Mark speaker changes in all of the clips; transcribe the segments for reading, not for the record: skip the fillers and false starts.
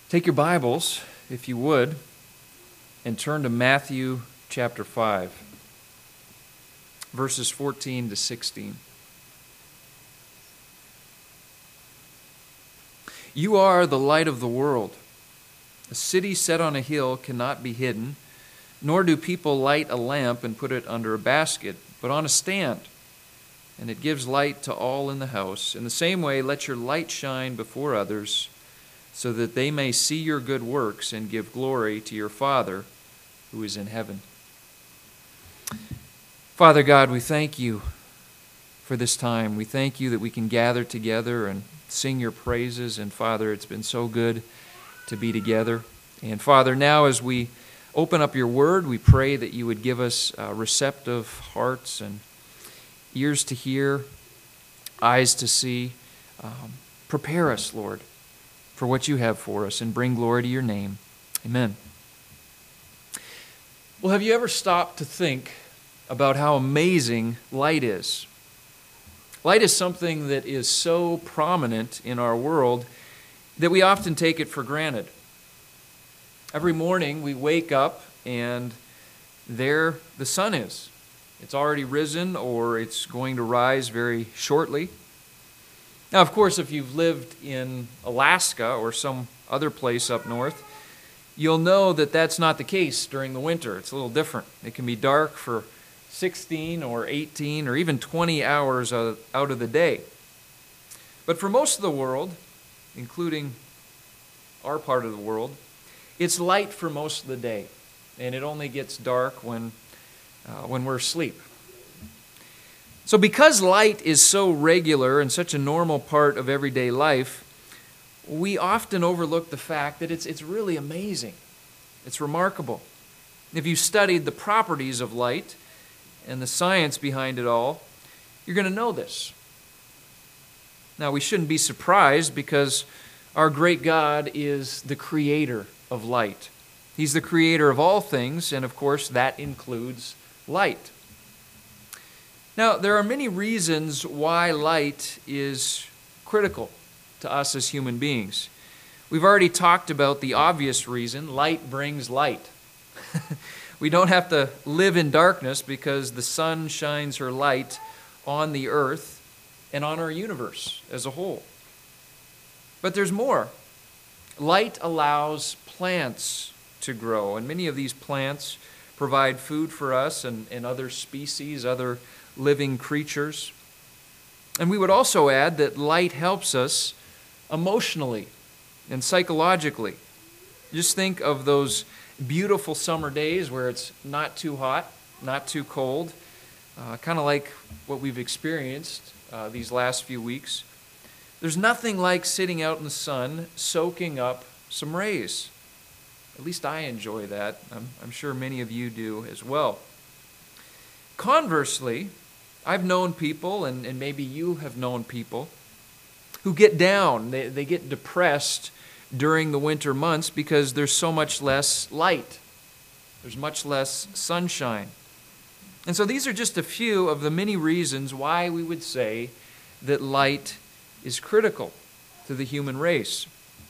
Speaker 1: Take your Bibles, if you would, and turn to Matthew chapter 5, verses 14 to 16. You are the light of the world. A city set on a hill cannot be hidden, nor do people light a lamp and put it under a basket, but on a stand, and it gives light to all in the house. In the same way, let your light shine before others, so that they may see your good works and give glory to your Father who is in heaven. Father God, we thank you for this time. We thank you that we can gather together and sing your praises. And Father, it's been so good to be together. And Father, now as we open up your word, we pray that you would give us receptive hearts and ears to hear, eyes to see. Prepare us, Lord, for what you have for us, and bring glory to your name. Amen. Well, have you ever stopped to think about how amazing light is? Light is something that is so prominent in our world that we often take it for granted. Every morning we wake up and there the sun is. It's already risen, or it's going to rise very shortly. Now, of course, if you've lived in Alaska or some other place up north, you'll know that that's not the case during the winter. It's a little different. It can be dark for 16 or 18 or even 20 hours out of the day. But for most of the world, including our part of the world, it's light for most of the day, and it only gets dark when we're asleep. So because light is so regular and such a normal part of everyday life, we often overlook the fact that it's really amazing. It's remarkable. If you studied the properties of light and the science behind it all, you're going to know this. Now, we shouldn't be surprised because our great God is the creator of light. He's the creator of all things, and of course, that includes light. Now, there are many reasons why light is critical to us as human beings. We've already talked about the obvious reason: light brings light. We don't have to live in darkness because the sun shines her light on the earth and on our universe as a whole. But there's more. Light allows plants to grow, and many of these plants provide food for us and other species, other living creatures. And we would also add that light helps us emotionally and psychologically. Just think of those beautiful summer days where it's not too hot, not too cold, kind of like what we've experienced these last few weeks. There's nothing like sitting out in the sun, soaking up some rays. At least I enjoy that. I'm sure many of you do as well. Conversely, I've known people, and maybe you have known people, who get down. They get depressed during the winter months because there's so much less light. There's much less sunshine. And so these are just a few of the many reasons why we would say that light is critical to the human race.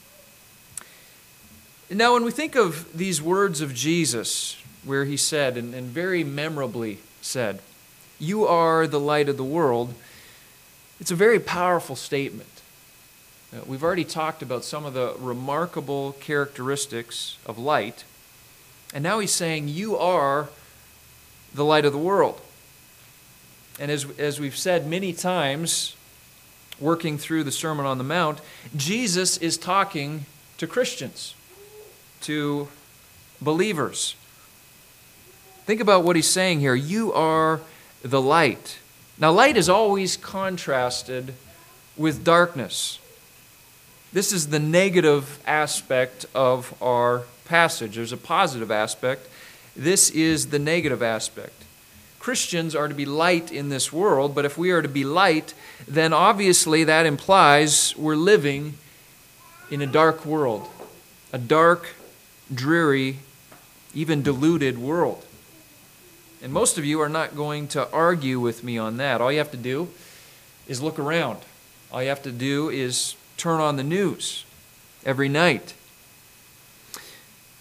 Speaker 1: Now, when we think of these words of Jesus, where he said, and very memorably said, "You are the light of the world," it's a very powerful statement. We've already talked about some of the remarkable characteristics of light, and now he's saying, you are the light of the world. And as we've said many times, working through the Sermon on the Mount, Jesus is talking to Christians, to believers. Think about what he's saying here. You are the light. Now, light is always contrasted with darkness. This is the negative aspect of our passage. There's a positive aspect. This is the negative aspect. Christians are to be light in this world, but if we are to be light, then obviously that implies we're living in a dark world, a dark, dreary, even deluded world. And most of you are not going to argue with me on that. All you have to do is look around. All you have to do is turn on the news every night.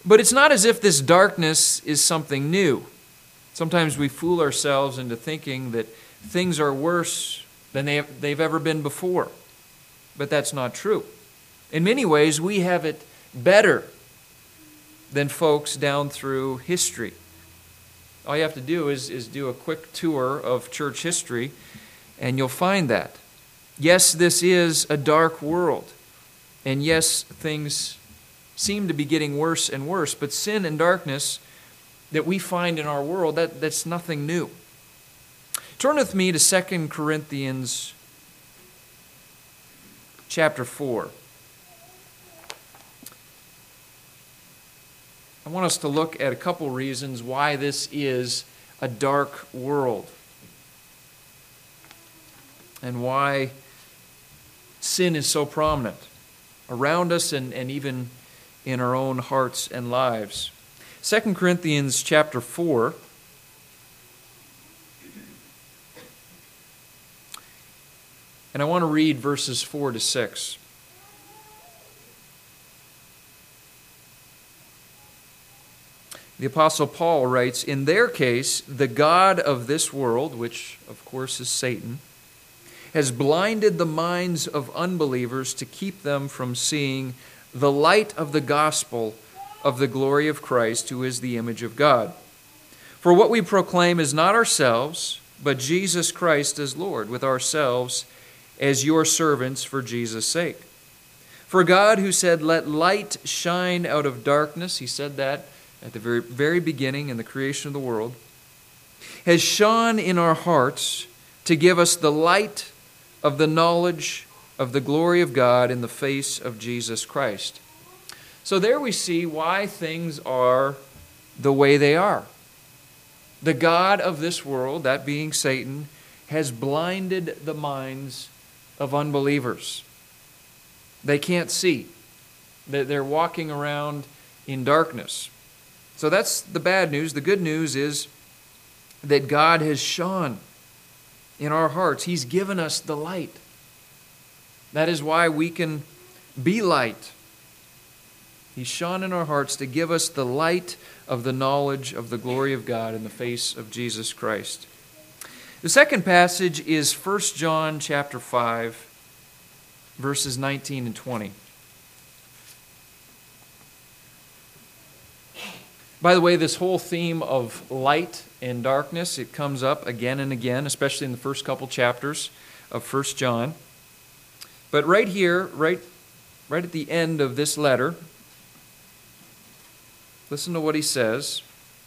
Speaker 1: But it's not as if this darkness is something new. Sometimes we fool ourselves into thinking that things are worse than they've ever been before. But that's not true. In many ways, we have it better than folks down through history. All you have to do is do a quick tour of church history, and you'll find that. Yes, this is a dark world. And yes, things seem to be getting worse and worse. But sin and darkness that we find in our world, that's nothing new. Turn with me to 2 Corinthians chapter 4. I want us to look at a couple reasons why this is a dark world and why sin is so prominent around us and even in our own hearts and lives. 2 Corinthians chapter 4. And I want to read verses 4 to 6. The Apostle Paul writes, "In their case, the God of this world," which of course is Satan, "has blinded the minds of unbelievers to keep them from seeing the light of the gospel of the glory of Christ, who is the image of God. For what we proclaim is not ourselves, but Jesus Christ as Lord, with ourselves as your servants for Jesus' sake. For God, who said, 'Let light shine out of darkness,'" he said that at the very beginning in the creation of the world, "has shone in our hearts to give us the light of the knowledge of the glory of God in the face of Jesus Christ." So there we see why things are the way they are. The God of this world, that being Satan, has blinded the minds of unbelievers. They can't see. They're walking around in darkness. So that's the bad news. The good news is that God has shone in our hearts. He's given us the light. That is why we can be light. He's shone in our hearts to give us the light of the knowledge of the glory of God in the face of Jesus Christ. The second passage is 1 John chapter 5, verses 19 and 20. By the way, this whole theme of light and darkness, it comes up again and again, especially in the first couple chapters of 1 John. But right here, right at the end of this letter, listen to what he says.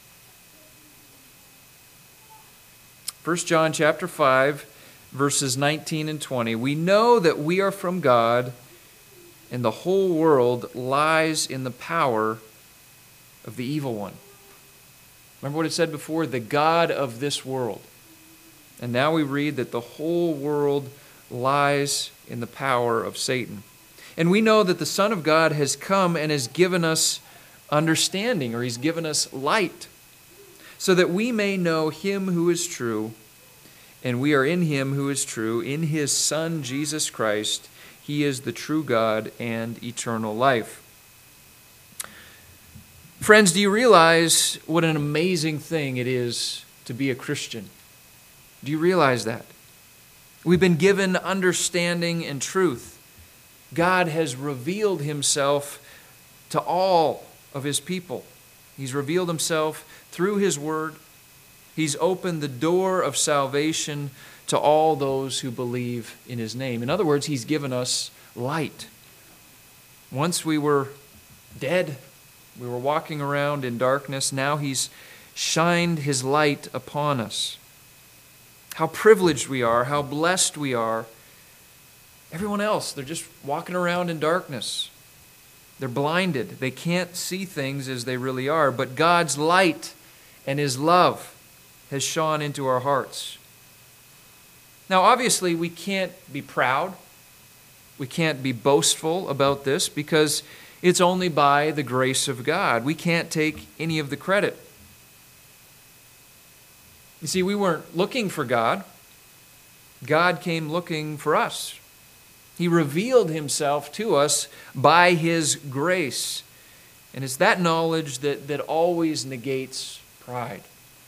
Speaker 1: 1 John chapter 5, verses 19 and 20. "We know that we are from God, and the whole world lies in the power of the evil one." Remember what it said before? The God of this world. And now we read that the whole world lies in the power of Satan. "And we know that the Son of God has come and has given us understanding," or he's given us light, "so that we may know him who is true, and we are in him who is true, in his Son Jesus Christ. He is the true God and eternal life." Friends, do you realize what an amazing thing it is to be a Christian? Do you realize that? We've been given understanding and truth. God has revealed himself to all of his people. He's revealed himself through his word. He's opened the door of salvation to all those who believe in his name. In other words, he's given us light. Once we were dead, we were walking around in darkness. Now he's shined his light upon us. How privileged we are, how blessed we are. Everyone else, they're just walking around in darkness. They're blinded. They can't see things as they really are. But God's light and his love has shone into our hearts. Now, obviously, we can't be proud. We can't be boastful about this because it's only by the grace of God. We can't take any of the credit. You see, we weren't looking for God. God came looking for us. He revealed himself to us by his grace. And it's that knowledge that always negates pride.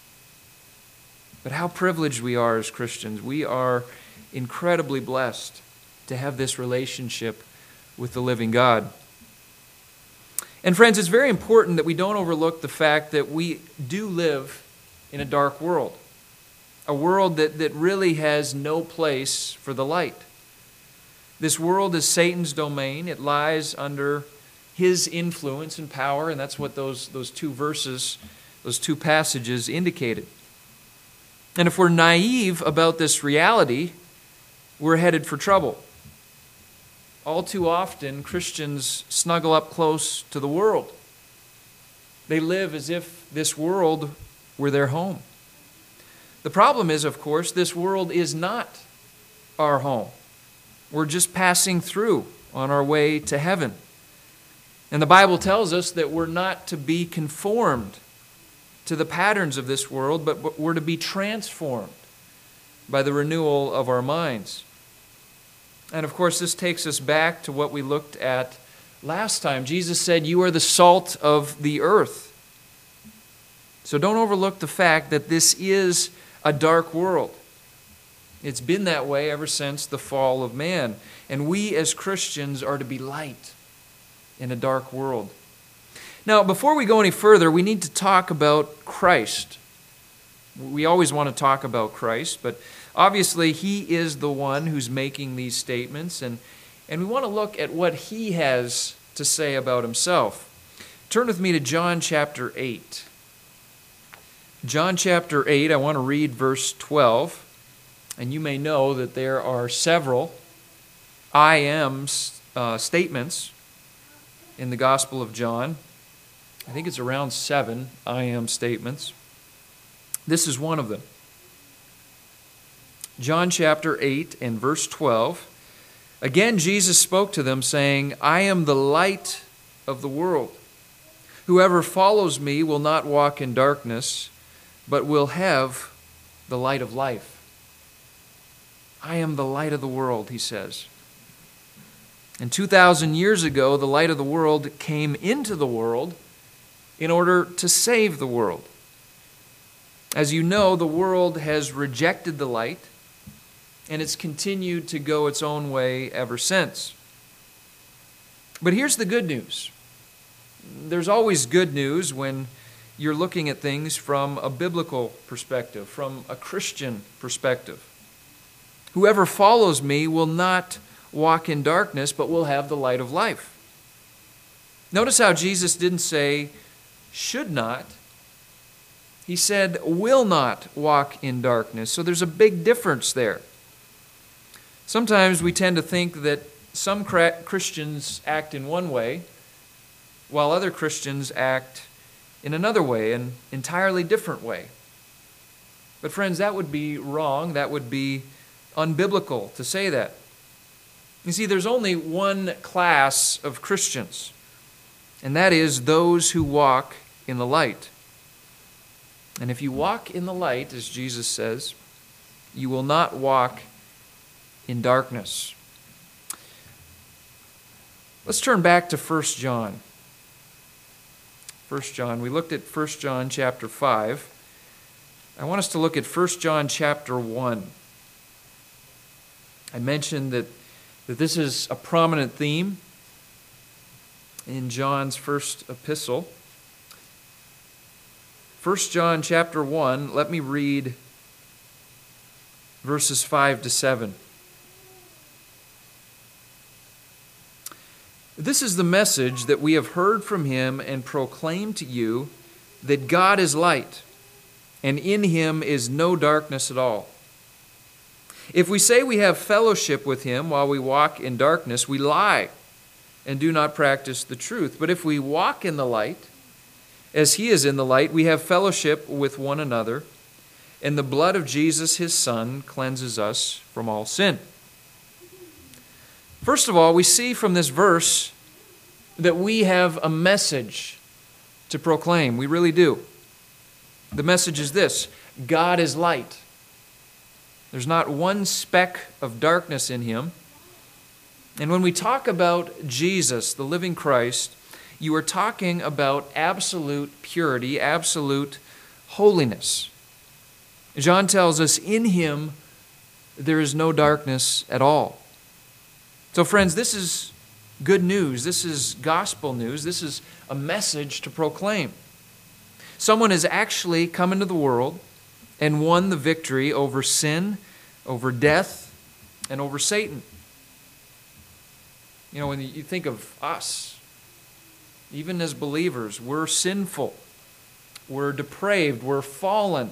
Speaker 1: But how privileged we are as Christians. We are incredibly blessed to have this relationship with the living God. And friends, it's very important that we don't overlook the fact that we do live in a dark world. A world that really has no place for the light. This world is Satan's domain. It lies under his influence and power, and that's what those two verses, those two passages indicated. And if we're naive about this reality, we're headed for trouble. All too often, Christians snuggle up close to the world. They live as if this world were their home. The problem is, of course, this world is not our home. We're just passing through on our way to heaven. And the Bible tells us that we're not to be conformed to the patterns of this world, but we're to be transformed by the renewal of our minds. And of course, this takes us back to what we looked at last time. Jesus said, "You are the salt of the earth." So don't overlook the fact that this is a dark world. It's been that way ever since the fall of man. And we as Christians are to be light in a dark world. Now, before we go any further, we need to talk about Christ. We always want to talk about Christ, but obviously He is the one who's making these statements, and we want to look at what He has to say about Himself. Turn with me to John chapter 8. John chapter 8, I want to read verse 12. And you may know that there are several I am statements in the Gospel of John. I think it's around 7 I am statements. This is one of them. John chapter 8 and verse 12. Again, Jesus spoke to them, saying, "I am the light of the world. Whoever follows me will not walk in darkness, but will have the light of life." I am the light of the world, He says. And 2,000 years ago, the light of the world came into the world in order to save the world. As you know, the world has rejected the light, and it's continued to go its own way ever since. But here's the good news. There's always good news when you're looking at things from a biblical perspective, from a Christian perspective. Whoever follows me will not walk in darkness, but will have the light of life. Notice how Jesus didn't say, should not. He said, will not walk in darkness. So there's a big difference there. Sometimes we tend to think that some Christians act in one way, while other Christians act in another way, an entirely different way. But friends, that would be wrong. That would be unbiblical to say that. You see, there's only one class of Christians, and that is those who walk in the light. And if you walk in the light, as Jesus says, you will not walk in darkness. Let's turn back to 1 John. 1 John, we looked at 1 John chapter 5. I want us to look at 1 John chapter 1. I mentioned that this is a prominent theme in John's first epistle. 1 John chapter 1, let me read verses 5 to 7. This is the message that we have heard from Him and proclaim to you, that God is light, and in Him is no darkness at all. If we say we have fellowship with Him while we walk in darkness, we lie and do not practice the truth. But if we walk in the light, as He is in the light, we have fellowship with one another, and the blood of Jesus, His Son, cleanses us from all sin. First of all, we see from this verse that we have a message to proclaim. We really do. The message is this: God is light. There's not one speck of darkness in Him. And when we talk about Jesus, the living Christ, you are talking about absolute purity, absolute holiness. John tells us in him there is no darkness at all. So friends, this is good news. This is gospel news. This is a message to proclaim. Someone has actually come into the world and won the victory over sin, over death, and over Satan. You know, when you think of us, even as believers, we're sinful, we're depraved, we're fallen.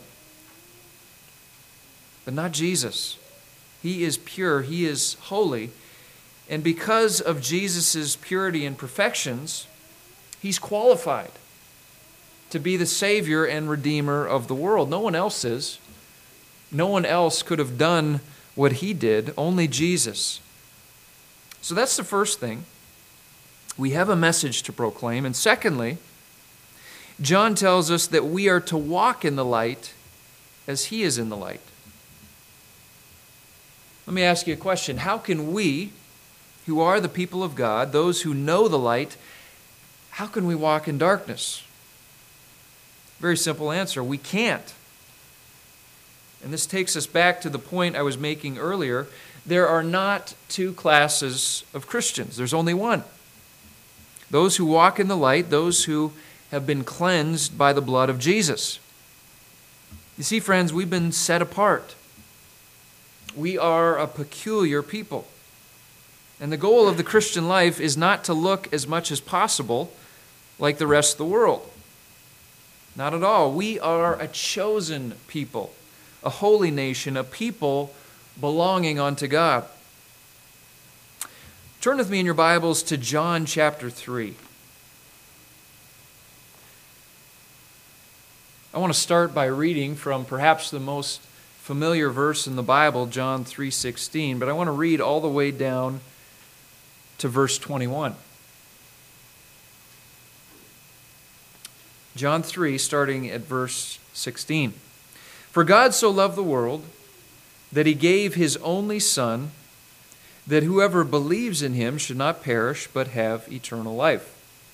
Speaker 1: But not Jesus. He is pure, he is holy, and because of Jesus' purity and perfections, he's qualified to be the Savior and Redeemer of the world. No one else is. No one else could have done what he did, only Jesus. So that's the first thing. We have a message to proclaim. And secondly, John tells us that we are to walk in the light as he is in the light. Let me ask you a question. How can we, who are the people of God, those who know the light, how can we walk in darkness? Very simple answer. We can't. And this takes us back to the point I was making earlier. There are not two classes of Christians. There's only one. Those who walk in the light, those who have been cleansed by the blood of Jesus. You see, friends, we've been set apart. We are a peculiar people. And the goal of the Christian life is not to look as much as possible like the rest of the world. Not at all. We are a chosen people, a holy nation, a people belonging unto God. Turn with me in your Bibles to John chapter 3. I want to start by reading from perhaps the most familiar verse in the Bible, John 3:16, but I want to read all the way down to verse 21. John 3, starting at verse 16. For God so loved the world that he gave his only Son, that whoever believes in him should not perish, but have eternal life.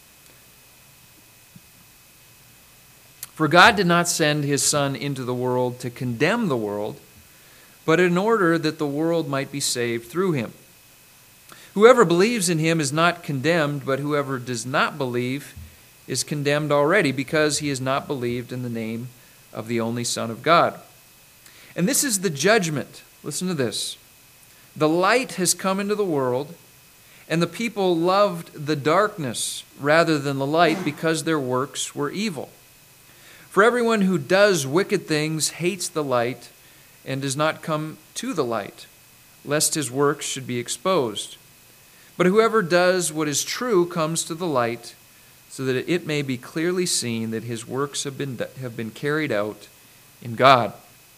Speaker 1: For God did not send his Son into the world to condemn the world, but in order that the world might be saved through him. Whoever believes in him is not condemned, but whoever does not believe is condemned already, because he has not believed in the name of the only Son of God. And this is the judgment. Listen to this. The light has come into the world, and the people loved the darkness rather than the light, because their works were evil. For everyone who does wicked things hates the light and does not come to the light, lest his works should be exposed. But whoever does what is true comes to the light, so that it may be clearly seen that his works have been carried out in God.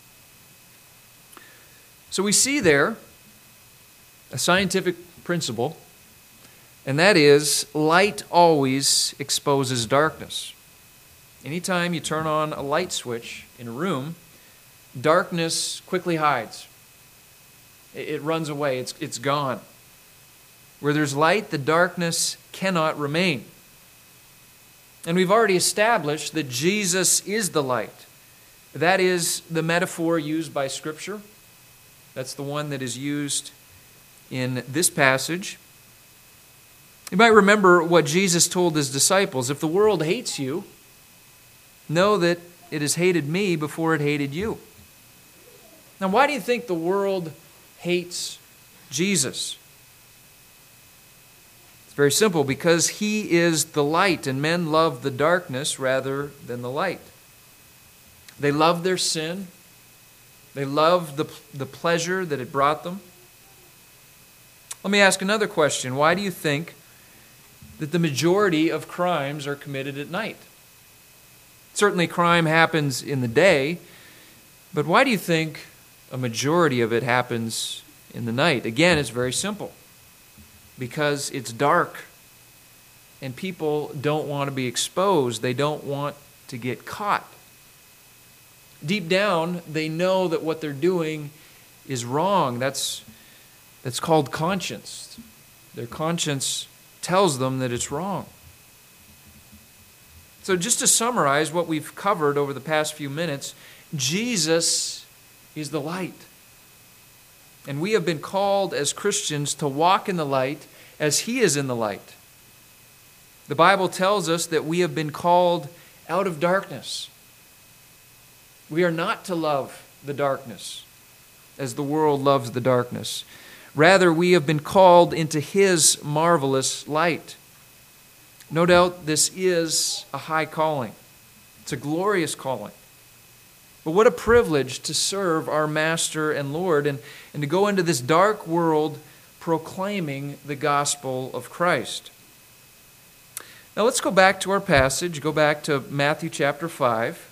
Speaker 1: So we see there a scientific principle, and that is light always exposes darkness. Anytime you turn on a light switch in a room, darkness quickly hides. It runs away. It's gone. Where there's light, the darkness cannot remain. And we've already established that Jesus is the light. That is the metaphor used by Scripture. That's the one that is used in this passage. You might remember what Jesus told his disciples. If the world hates you, know that it has hated me before it hated you. Now, why do you think the world hates Jesus? It's very simple, because he is the light, and men love the darkness rather than the light. They love their sin. They love the pleasure that it brought them. Let me ask another question. Why do you think that the majority of crimes are committed at night? Certainly crime happens in the day, but why do you think a majority of it happens in the night? Again, it's very simple. Because it's dark, and people don't want to be exposed. They don't want to get caught. Deep down, they know that what they're doing is wrong. That's called conscience. Their conscience tells them that it's wrong. So just to summarize what we've covered over the past few minutes, Jesus is the light. And we have been called as Christians to walk in the light as He is in the light. The Bible tells us that we have been called out of darkness. We are not to love the darkness as the world loves the darkness. Rather, we have been called into His marvelous light. No doubt this is a high calling. It's a glorious calling. But what a privilege to serve our Master and Lord and to go into this dark world proclaiming the gospel of Christ. Now let's go back to our passage. Go back to Matthew chapter 5.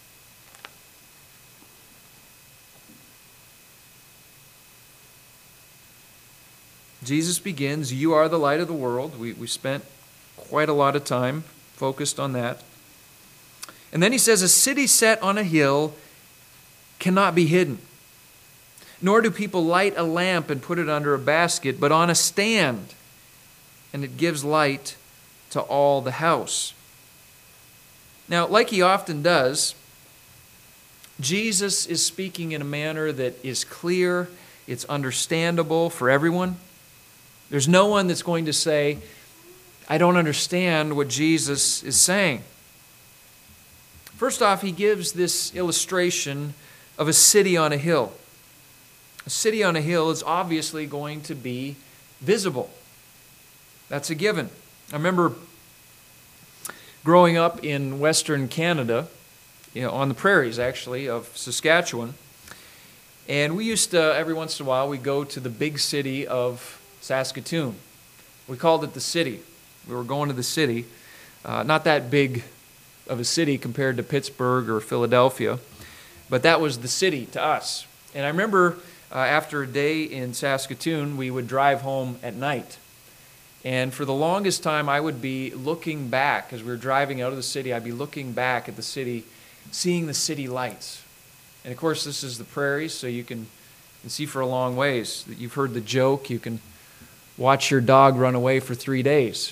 Speaker 1: Jesus begins, "You are the light of the world." We spent quite a lot of time focused on that. And then He says, "A city set on a hill cannot be hidden. Nor do people light a lamp and put it under a basket, but on a stand, and it gives light to all the house." Now, like He often does, Jesus is speaking in a manner that is clear, it's understandable for everyone. There's no one that's going to say, "I don't understand what Jesus is saying." First off, He gives this illustration of a city on a hill. A city on a hill is obviously going to be visible. That's a given. I remember growing up in Western Canada, on the prairies actually of Saskatchewan, and we used to, every once in a while, we go to the big city of Saskatoon. We called it the city. We were going to the city. Not that big of a city compared to Pittsburgh or Philadelphia, but that was the city to us. And I remember after a day in Saskatoon, we would drive home at night. And for the longest time, I would be looking back. As we were driving out of the city, I'd be looking back at the city, seeing the city lights. And of course, this is the prairies, so you can see for a long ways. You've heard the joke, you can watch your dog run away for 3 days.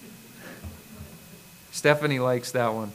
Speaker 1: Stephanie likes that one.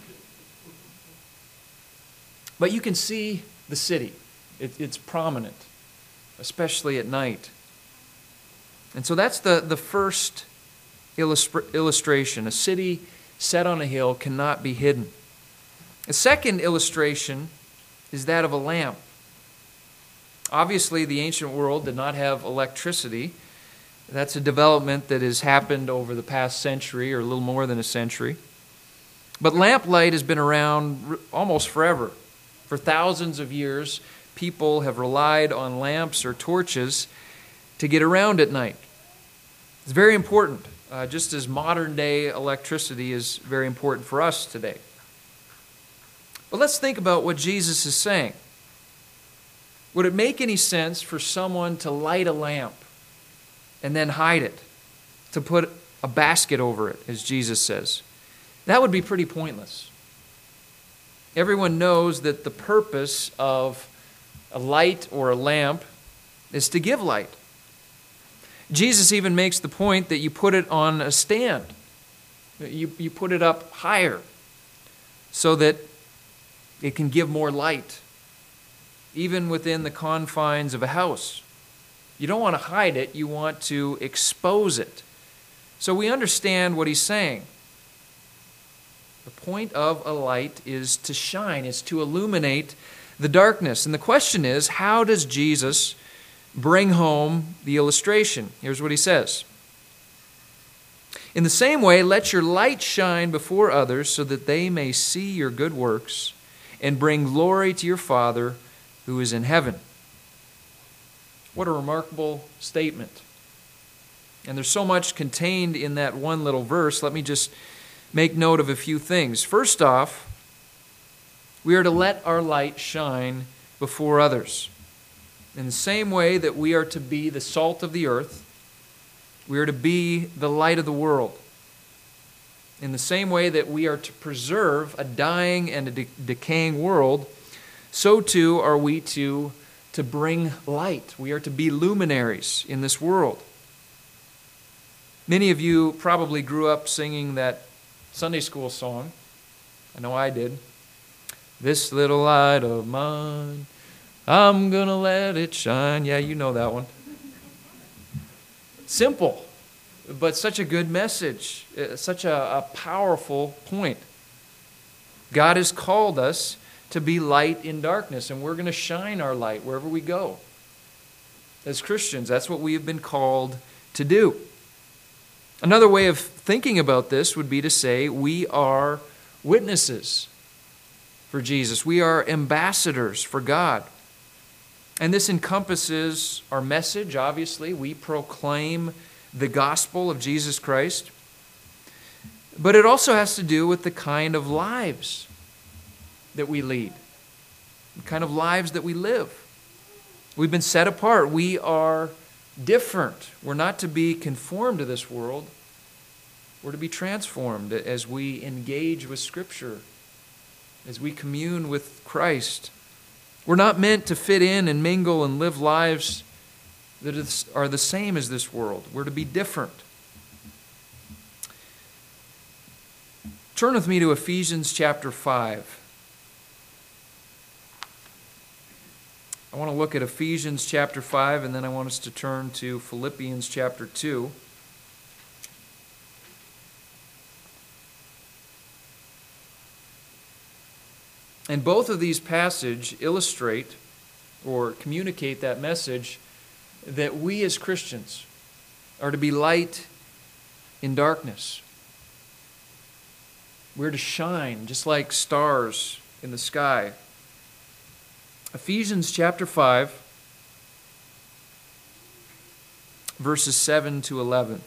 Speaker 1: But you can see the city. It's prominent, especially at night. And so that's the first illustration. A city set on a hill cannot be hidden. A second illustration is that of a lamp. Obviously, the ancient world did not have electricity. That's a development that has happened over the past century or a little more than a century. But lamplight has been around almost forever. For thousands of years, people have relied on lamps or torches to get around at night. It's very important, just as modern day electricity is very important for us today. But let's think about what Jesus is saying. Would it make any sense for someone to light a lamp and then hide it, to put a basket over it, as Jesus says? That would be pretty pointless. Everyone knows that the purpose of a light or a lamp is to give light. Jesus even makes the point that you put it on a stand. You put it up higher so that it can give more light, even within the confines of a house. You don't want to hide it, you want to expose it. So we understand what he's saying. The point of a light is to shine, is to illuminate the darkness. And the question is, how does Jesus bring home the illustration? Here's what he says. In the same way, let your light shine before others so that they may see your good works and bring glory to your Father who is in heaven. What a remarkable statement. And there's so much contained in that one little verse. Let me just make note of a few things. First off, we are to let our light shine before others. In the same way that we are to be the salt of the earth, we are to be the light of the world. In the same way that we are to preserve a dying and a decaying world, so too are we to bring light. We are to be luminaries in this world. Many of you probably grew up singing that Sunday school song, I know I did. This little light of mine, I'm gonna let it shine. Yeah, you know that one. Simple, but such a good message, such a powerful point. God has called us to be light in darkness, and we're going to shine our light wherever we go. As Christians, that's what we have been called to do. Another way of thinking about this would be to say we are witnesses for Jesus. We are ambassadors for God. And this encompasses our message, obviously. We proclaim the gospel of Jesus Christ. But it also has to do with the kind of lives that we lead, the kind of lives that we live. We've been set apart. We are different. We're not to be conformed to this world. We're to be transformed as we engage with Scripture, as we commune with Christ. We're not meant to fit in and mingle and live lives that are the same as this world. We're to be different. Turn with me to Ephesians chapter 5. I want to look at Ephesians chapter 5, and then I want us to turn to Philippians chapter 2. And both of these passages illustrate or communicate that message that we as Christians are to be light in darkness. We're to shine just like stars in the sky. Ephesians chapter 5, verses 7 to 11.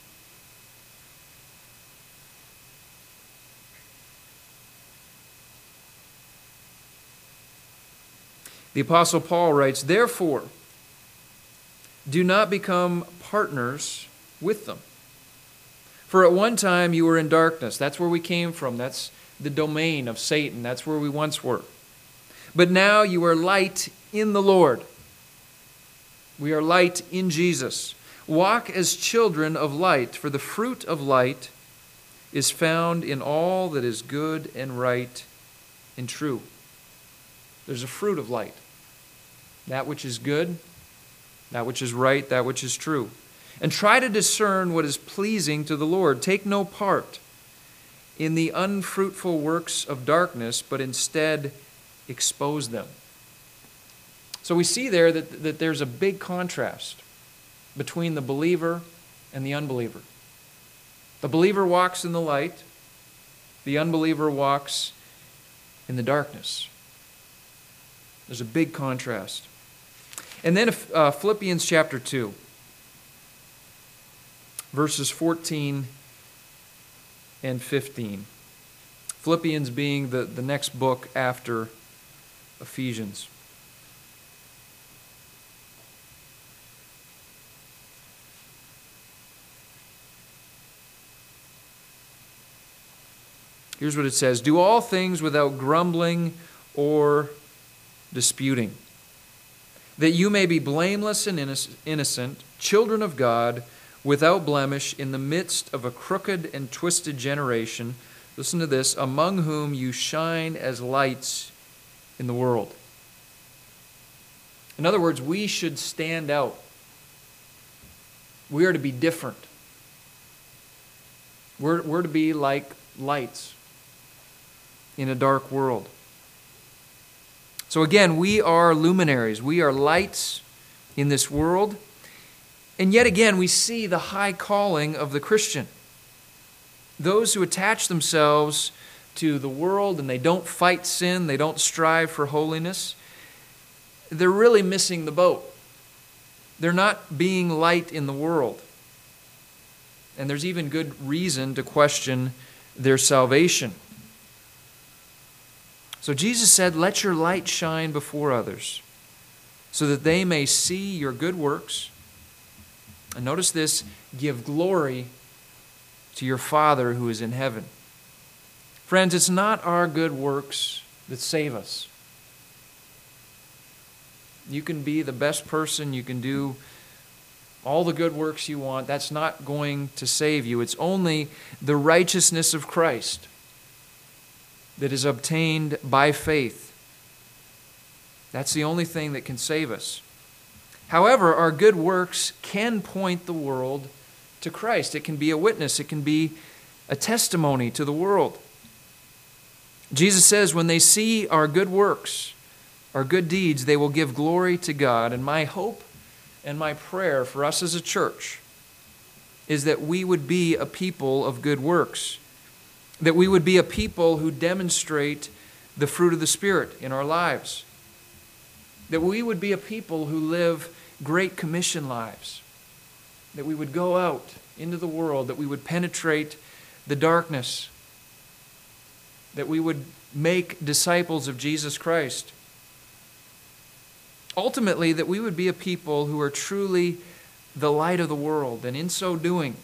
Speaker 1: The Apostle Paul writes, "Therefore, do not become partners with them. For at one time you were in darkness." That's where we came from. That's the domain of Satan. That's where we once were. "But now you are light in the Lord." We are light in Jesus. "Walk as children of light, for the fruit of light is found in all that is good and right and true." There's a fruit of light. That which is good, that which is right, that which is true. "And try to discern what is pleasing to the Lord. Take no part in the unfruitful works of darkness, but instead expose them." So we see there that there's a big contrast between the believer and the unbeliever. The believer walks in the light. The unbeliever walks in the darkness. There's a big contrast. And then Philippians chapter 2, verses 14 and 15. Philippians being the next book after Ephesians. Here's what it says: "Do all things without grumbling or disputing, that you may be blameless and innocent, children of God, without blemish, in the midst of a crooked and twisted generation." Listen to this: "among whom you shine as lights in the world." In other words, we should stand out. We are to be different. We're to be like lights in a dark world. So again, we are luminaries. We are lights in this world. And yet again, we see the high calling of the Christian. Those who attach themselves to the world and they don't fight sin, they don't strive for holiness, they're really missing the boat. They're not being light in the world. And there's even good reason to question their salvation. So Jesus said, "Let your light shine before others, so that they may see your good works." And notice this: "give glory to your Father who is in heaven." Friends, it's not our good works that save us. You can be the best person, you can do all the good works you want. That's not going to save you. It's only the righteousness of Christ that is obtained by faith. That's the only thing that can save us. However, our good works can point the world to Christ. It can be a witness. It can be a testimony to the world. Jesus says, when they see our good works, our good deeds, they will give glory to God. And my hope and my prayer for us as a church is that we would be a people of good works, that we would be a people who demonstrate the fruit of the Spirit in our lives, that we would be a people who live Great Commission lives, that we would go out into the world, that we would penetrate the darkness, that we would make disciples of Jesus Christ. Ultimately, that we would be a people who are truly the light of the world, and in so doing,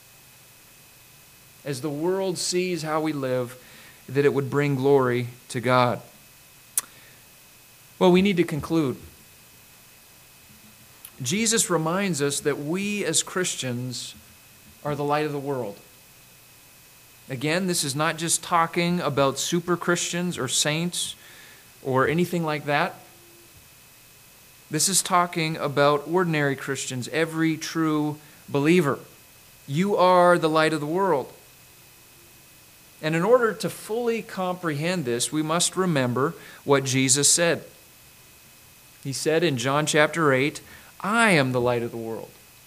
Speaker 1: as the world sees how we live, that it would bring glory to God. Well, we need to conclude. Jesus reminds us that we as Christians are the light of the world. Again, this is not just talking about super Christians or saints or anything like that. This is talking about ordinary Christians, every true believer. You are the light of the world. And in order to fully comprehend this, we must remember what Jesus said. He said in John chapter 8, I am the light of the world.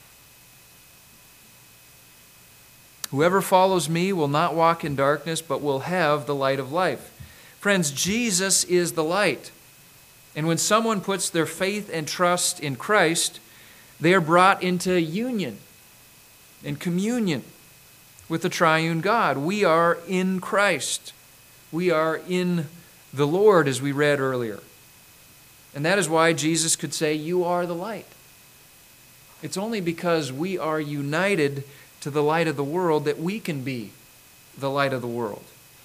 Speaker 1: Whoever follows me will not walk in darkness, but will have the light of life. Friends, Jesus is the light. And when someone puts their faith and trust in Christ, they are brought into union and communion with the triune God. We are in Christ. We are in the Lord, as we read earlier. And that is why Jesus could say, you are the light. It's only because we are united to the light of the world that we can be the light of the world.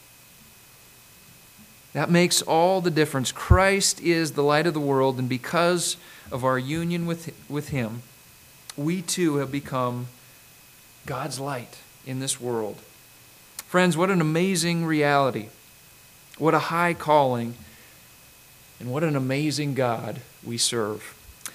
Speaker 1: That makes all the difference. Christ is the light of the world, and because of our union with Him, we too have become God's light in this world. Friends, what an amazing reality. What a high calling, and what an amazing God we serve.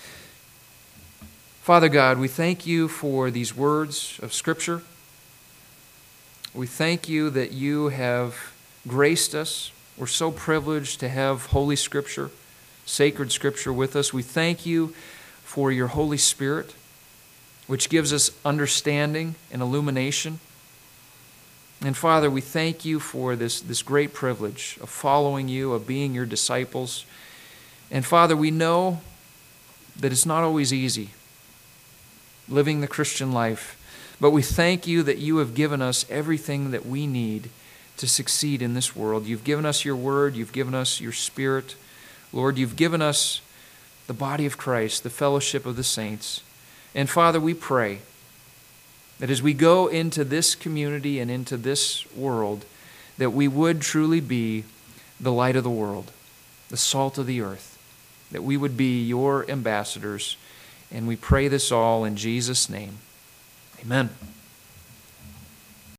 Speaker 1: Father God, we thank you for these words of Scripture. We thank you that you have graced us. We're so privileged to have Holy Scripture, sacred Scripture with us. We thank you for your Holy Spirit, which gives us understanding and illumination. And Father, we thank you for this great privilege of following you, of being your disciples. And Father, we know that it's not always easy living the Christian life, but we thank you that you have given us everything that we need to succeed in this world. You've given us your word, you've given us your Spirit. Lord, you've given us the body of Christ, the fellowship of the saints. And Father, we pray that as we go into this community and into this world, that we would truly be the light of the world, the salt of the earth, that we would be your ambassadors. And we pray this all in Jesus' name. Amen.